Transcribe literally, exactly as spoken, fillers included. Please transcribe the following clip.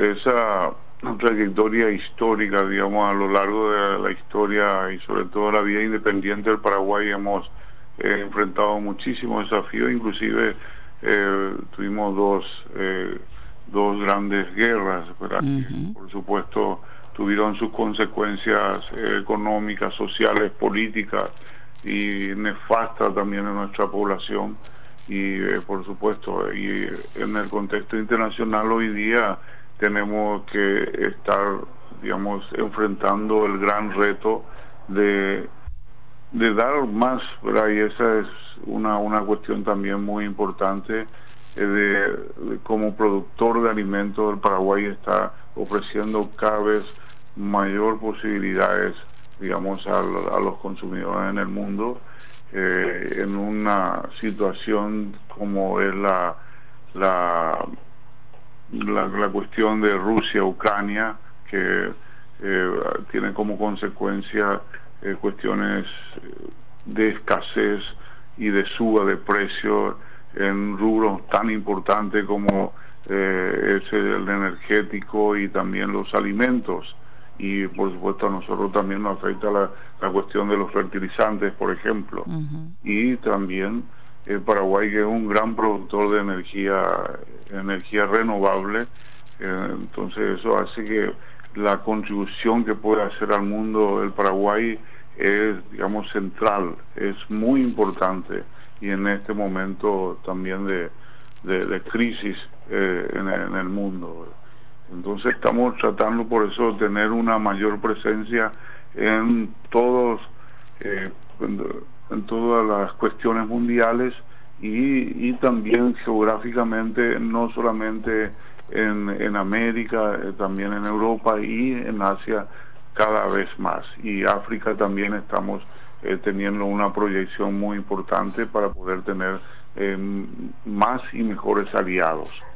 esa trayectoria histórica, digamos, a lo largo de la historia y sobre todo la vida independiente del Paraguay hemos eh, enfrentado muchísimos desafíos, inclusive eh, tuvimos dos eh, dos grandes guerras, ¿verdad? Uh-huh. Por supuesto tuvieron sus consecuencias eh, económicas, sociales, políticas y nefastas también en nuestra población y eh, por supuesto y en el contexto internacional hoy día tenemos que estar, digamos, enfrentando el gran reto de de dar más, ¿verdad? Y esa es una una cuestión también muy importante eh, de, de como productor de alimentos el Paraguay está ofreciendo cada vez mayor posibilidades, digamos, a, a los consumidores en el mundo eh, en una situación como es la la La, la cuestión de Rusia-Ucrania, que eh, tiene como consecuencia eh, cuestiones de escasez y de suba de precios en rubros tan importantes como eh, es el energético y también los alimentos. Y por supuesto a nosotros también nos afecta la, la cuestión de los fertilizantes, por ejemplo. Uh-huh. Y también el Paraguay, que es un gran productor de energía energía renovable, eh, entonces eso hace que la contribución que puede hacer al mundo el Paraguay es, digamos, central, es muy importante y en este momento también de, de, de crisis eh, en, en el mundo. Entonces estamos tratando por eso de tener una mayor presencia en todos eh, en, en todas las cuestiones mundiales y, y también geográficamente, no solamente en, en América, eh, también en Europa y en Asia cada vez más. Y África también estamos eh, teniendo una proyección muy importante para poder tener eh, más y mejores aliados.